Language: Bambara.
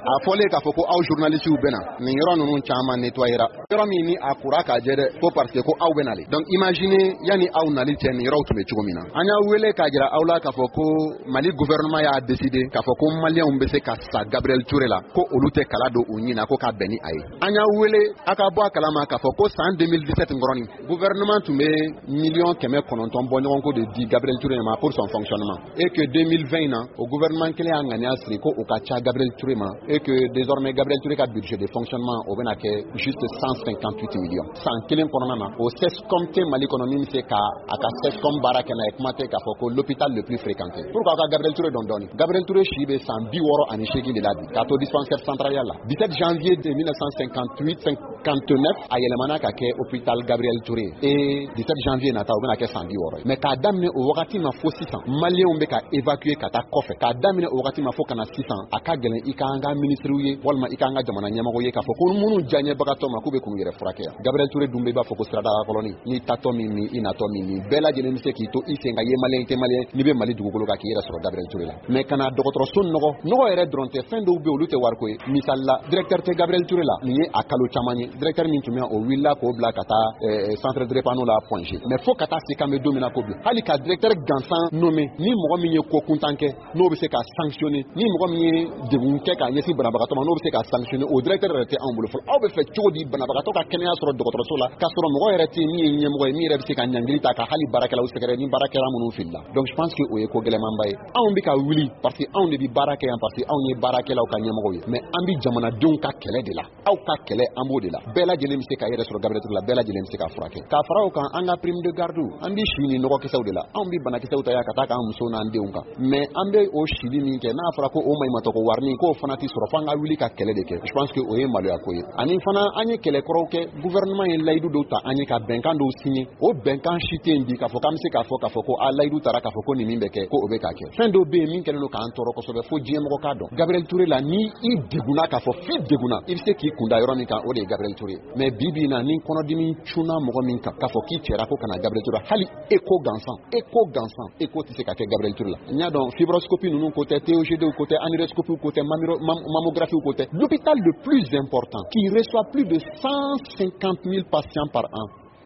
a fɔlen k'a fɔ ko aw journalistes bɛna nin yɔrɔ ninnu caman nettoyera yɔrɔ min ni a kura k'a jɛ dɛ ko parce que ko aw bɛna le donc imaginez yani aw nali cɛ nin yɔrɔw tun bɛ cogo min na an y'a wele k'a jira aw la k'a fɔ ko Mali gouvernement y'a décidé k'a fɔ ko maliyɛnw bɛ se ka sa Gabriel Touré la ko olu tɛ kala don u ɲin na ko k'a bɛn ni a ye an y'a wele a ka bɔ a kalama k'a fɔ ko san 2017 nkɔrɔni gouvernement tun bɛ 900 000 bɔ ɲɔgɔn ko de di Gabriel Touré ma pour son fonctionnement et que 2020 na o gouvernement kelen y'a ŋaniya siri ko o ka ca Gabriel Touré ma et que désormais Gabriel Touré ka budget de fonctionnement o bɛna kɛ juste 158 millions san kelen kɔnɔna na o CESCOM tɛ Mali kɔnɔ min bɛ se ka a ka CESCOM baara kɛ n'a ye kuma tɛ k'a fɔ ko l'hôpital le plus fréquenté pourquoi ka Gabriel Touré dɔn dɔɔni Gabriel Touré si bɛ san 68 de la bi k'a to dispensaire central la 17 janvier de 1958-59 a yɛlɛmana ka kɛ hôpital Gabriel Touré et 17 janvier nata o bɛna kɛ san 60 mais k'a daminɛ o wagati ma fo sisan maliyɛnw bɛ ka évacuer ka taa kɔfɛ k'a daminɛ o wagati ma fo kana sisan a ka gɛlɛn i ka an ka ministre ye walima i ka an ka jamana ɲɛmɔgɔ ye k'a fɔ ko minnu diyaɲɛbagatɔ ma k'u bɛ k'u yɛrɛ furakɛ yan Gabriel Touré dun bɛ b'a fɔ ko siradaga kɔlɔni n'i tatɔ min min i natɔ min min bɛɛ lajɛlen bɛ se k'i to i sen ka ye maliyɛn tɛ maliyɛn n'i bɛ Mali dugukolo kan k'i yɛrɛ sɔrɔ Gabriel Touré la mais kana dɔgɔtɔrɔso nɔgɔ yɛrɛ dɔrɔn tɛ fɛn dɔw bɛ olu tɛ wariko ye misali la directeur tɛ Gabriel Touré la nin ye a kalo caman ye directeur min tun bɛ o wulila k'o bila ka taa centre de drépano la Point G mais fo ka taa se kan bɛ don min na ko bi hali ka directeur gansan nommé ni mɔgɔ min ye ko kuntan kɛ n'o bɛ se ka sanctionner ni mɔgɔ min ye degun kɛ k'a ɲɛsin banabagatɔ ma n'o bɛ se ka sanctionner o directeur yɛrɛ tɛ anw bolo fɔlɔ aw bɛ fɛ cogo di banabagatɔ ka kɛnɛya sɔrɔ dɔgɔtɔrɔso la k'a sɔrɔ mɔgɔ yɛrɛ tɛ min ye ɲɛmɔgɔ ye min yɛrɛ bɛ se ka ɲangili ta ka hali baarakɛlaw sɛgɛrɛ ni baarakɛla minnu filila donc je pense que o ye ko gɛlɛmanba ye anw bɛ ka wuli parce que anw de bɛ baara kɛ yan parce que anw ye baarakɛlaw ka ɲɛmɔgɔ ye mais an bɛ jamanadenw ka kɛlɛ de la aw ka kɛlɛ an b'o de la bɛɛ lajɛlen bɛ se ka yɛrɛ sɔrɔ Gabriel Touré la bɛɛ lajɛlen bɛ se ka furakɛ k'a fara o kan an ka prime de garde an bɛ si ni nɔgɔkisɛw de la anw bɛ banakisɛw ta yan ka taa k'an muso n'an denw kan mais an bɛ o sili min kɛ n'a fɔra ko o maɲumatɔ ko warinin k'o fana tɛ sɔrɔ fo an ka wuli ka kɛlɛ de kɛ je pense que o ye maloya ko ye ani fana an ye kɛlɛkɔrɔw kɛ gouvernement ye layidu dɔw ta an ye ka bɛnkan dɔw signé o bɛnkan si tɛ yen bi k'a fɔ k'an bɛ se k'a fɔ ko a layidu taara k'a fɔ ko nin min bɛ kɛ ko o bɛ k'a kɛ fɛn dɔw bɛ yen min kɛlen don k'an tɔɔrɔ kosɛbɛ fo diɲɛmɔgɔ k'a dɔn Gabriel Touré la ni i degunna k'a fɔ f'i degunna i bɛ se k'i kunda yɔrɔ min kan o de ye Gabriel Touré mais bi bi in na ni kɔnɔdimi cunna mɔgɔ min kan k'a fɔ k'i cɛra ko kana Gabriel Touré hali écho tɛ se ka kɛ Gabriel Touré la n y'a dɔn fibroscopie ninnu ko tɛ TOGD ko tɛ aneuryscopie ko tɛ mammographie ko tɛ l'hôpital le plus important qui reçoit plus de 150 000 patients par an